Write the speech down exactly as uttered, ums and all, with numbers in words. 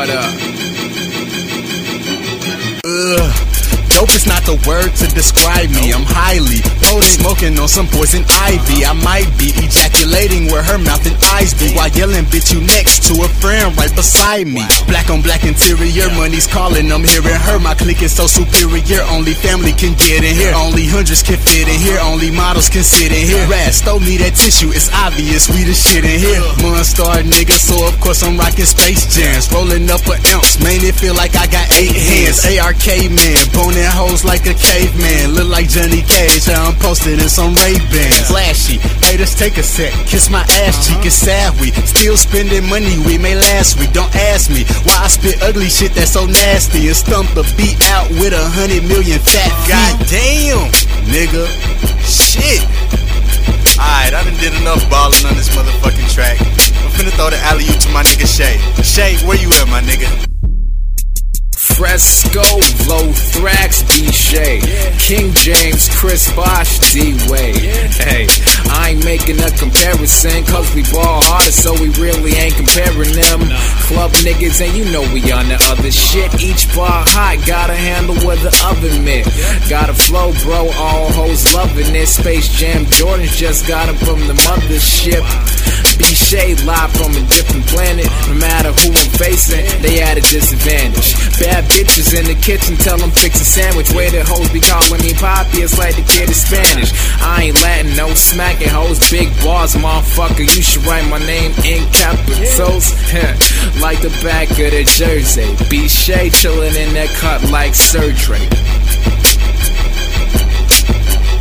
What up? Ugh. Dope is not the word to describe me. I'm highly potent, smoking on some poison ivy. I might be ejaculating where her mouth and eyes be, while yelling, bitch, you next to a friend right beside me. Black on black interior, money's calling, I'm hearing her. My clique is so superior, only family can get in here. Only hundreds can fit in here, only models can sit in here. Raz, throw me that tissue, it's obvious we the shit in here. Monster nigga, so of course I'm rocking Space Jams. Rolling up an ounce, man, it feel like I got eight hands. A R K man, boning hoes like a caveman. Look like Johnny Cage, I'm posted in some Ray-Bans. Flashy, haters take a sec, kiss my ass cheek, it's sad we still spending money we made last week. Don't ask me why I spit ugly shit that's so nasty and stump a beat out with a hundred million fat feet. God damn, nigga, shit. Alright, I done did enough ballin' on this motherfucking track. I'm finna throw the alley-oop to my nigga Shay. Shay, where you at, my nigga? Fresco, Low Thrax, B. Shay, yeah. King James, Chris Bosh, D. Wade. Yeah. Hey, I ain't making a comparison, cause we ball harder, so we really ain't comparing them. No. Club niggas, and you know we on the other shit. Each bar hot, got a handle with the oven mitt. Yeah. Got a flow, bro, all hoes loving it. Space Jam Jordans just got them from the mothership. Wow. B. Shay live from a different planet. No matter who I'm facing, they at a disadvantage. Bad bitches in the kitchen, tell them fix a sandwich. Where the hoes be calling me Poppy, it's like the kid is Spanish. I ain't Latin, no smacking hoes, big bars, motherfucker. You should write my name in capitals, like the back of the jersey. B. Shay chillin' in that cut like surgery.